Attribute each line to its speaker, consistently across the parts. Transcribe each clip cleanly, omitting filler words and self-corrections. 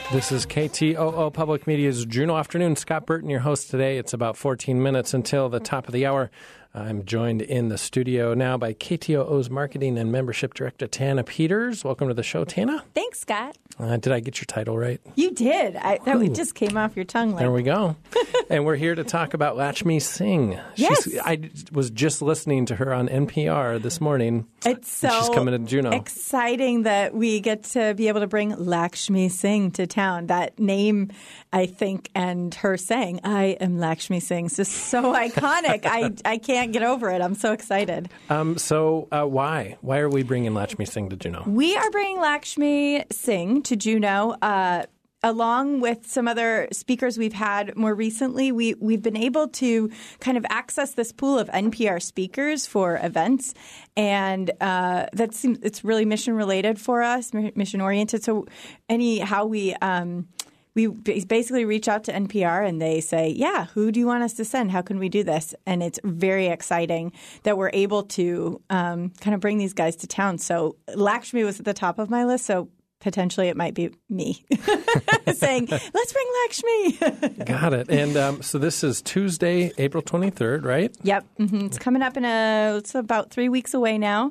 Speaker 1: This is KTOO Public Media's Juneau Afternoon. Scott Burton, your host today. It's about 14 minutes until the top of the hour. I'm joined in the studio now by KTOO's Marketing and Membership Director, Tana Peters. Welcome to the show, Tana.
Speaker 2: Thanks, Scott.
Speaker 1: Did I get your title right?
Speaker 2: You did. That just came off your tongue.
Speaker 1: There we go. And we're here to talk about Lakshmi Singh.
Speaker 2: Yes.
Speaker 1: I was just listening to her on NPR this morning.
Speaker 2: It's so
Speaker 1: she's coming to Juneau.
Speaker 2: Exciting that we get to be able to bring Lakshmi Singh to town. That name, I think, and her saying, "I am Lakshmi Singh," is just so iconic. I can't get over it. I'm so excited.
Speaker 1: Why? Why are we bringing Lakshmi Singh to Juneau?
Speaker 2: We are bringing Lakshmi Singh to Juneau. Along with some other speakers we've had more recently, we've been able to kind of access this pool of NPR speakers for events, and it's really mission related for us, mission oriented. So anyhow, we basically reach out to NPR and they say, yeah, who do you want us to send? How can we do this? And it's very exciting that we're able to kind of bring these guys to town. So Lakshmi was at the top of my list, so potentially it might be me saying, let's bring Lakshmi.
Speaker 1: Got it. And so this is Tuesday, April 23rd, right?
Speaker 2: Yep. Mm-hmm. It's coming up it's about 3 weeks away now.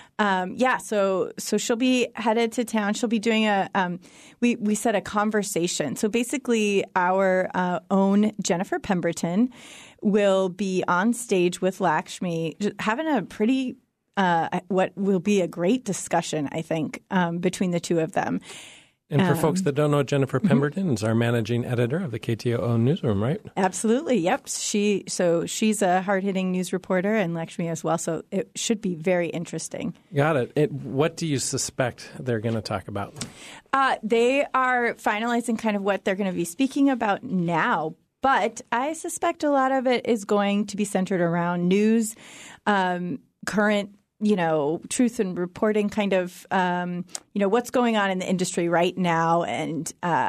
Speaker 2: So she'll be headed to town. She'll be doing we said a conversation. So basically our own Jennifer Pemberton will be on stage with Lakshmi, having a pretty what will be a great discussion, I think, between the two of them.
Speaker 1: And for folks that don't know, Jennifer Pemberton is our managing editor of the KTOO newsroom, right?
Speaker 2: Absolutely. Yep. She's a hard-hitting news reporter, and Lakshmi as well. So it should be very interesting.
Speaker 1: Got it. What do you suspect they're going to talk about?
Speaker 2: They are finalizing kind of what they're going to be speaking about now. But I suspect a lot of it is going to be centered around news, current truth and reporting kind of, what's going on in the industry right now and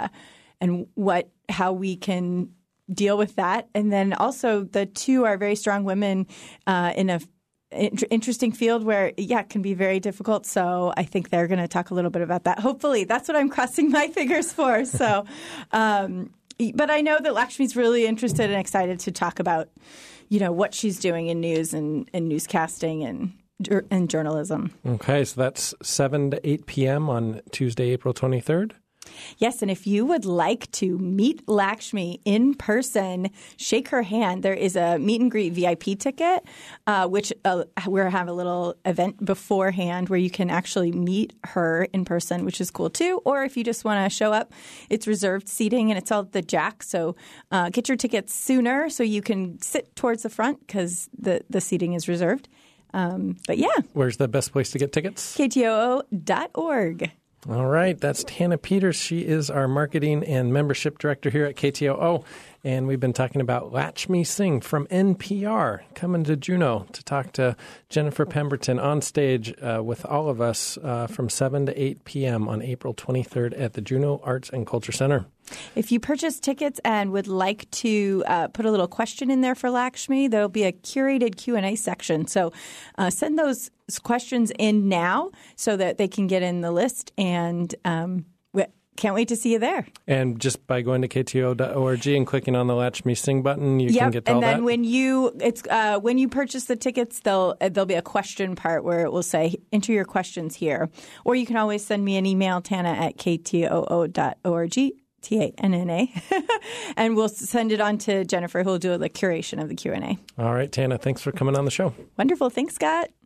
Speaker 2: how we can deal with that. And then also the two are very strong women in a interesting field where, it can be very difficult. So I think they're going to talk a little bit about that. Hopefully. That's what I'm crossing my fingers for. So, but I know that Lakshmi's really interested and excited to talk about, what she's doing in news and newscasting and journalism. Okay,
Speaker 1: so that's 7 to 8 p.m. on Tuesday, April 23rd?
Speaker 2: Yes, and if you would like to meet Lakshmi in person, shake her hand, there is a meet and greet VIP ticket, which we have a little event beforehand where you can actually meet her in person, which is cool too. Or if you just want to show up, it's reserved seating and it's all at the Jack. So get your tickets sooner so you can sit towards the front because the seating is reserved. But yeah.
Speaker 1: Where's the best place to get tickets?
Speaker 2: KTOO.org.
Speaker 1: All right. That's Tana Peters. She is our marketing and membership director here at KTOO. And we've been talking about Lakshmi Singh from NPR coming to Juneau to talk to Jennifer Pemberton on stage with all of us from 7 to 8 p.m. on April 23rd at the Juneau Arts and Culture Center.
Speaker 2: If you purchase tickets and would like to put a little question in there for Lakshmi, there will be a curated Q&A section. So send those questions in now so that they can get in the list, and can't wait to see you there.
Speaker 1: And just by going to KTO.org and clicking on the Lakshmi Singh button, you can get to all that?
Speaker 2: And then when you purchase the tickets, there'll be a question part where it will say, enter your questions here. Or you can always send me an email, tana@ktoo.org. TANNA, and we'll send it on to Jennifer, who will do the curation of the Q&A.
Speaker 1: All right, Tana, thanks for coming on the show.
Speaker 2: Wonderful. Thanks, Scott.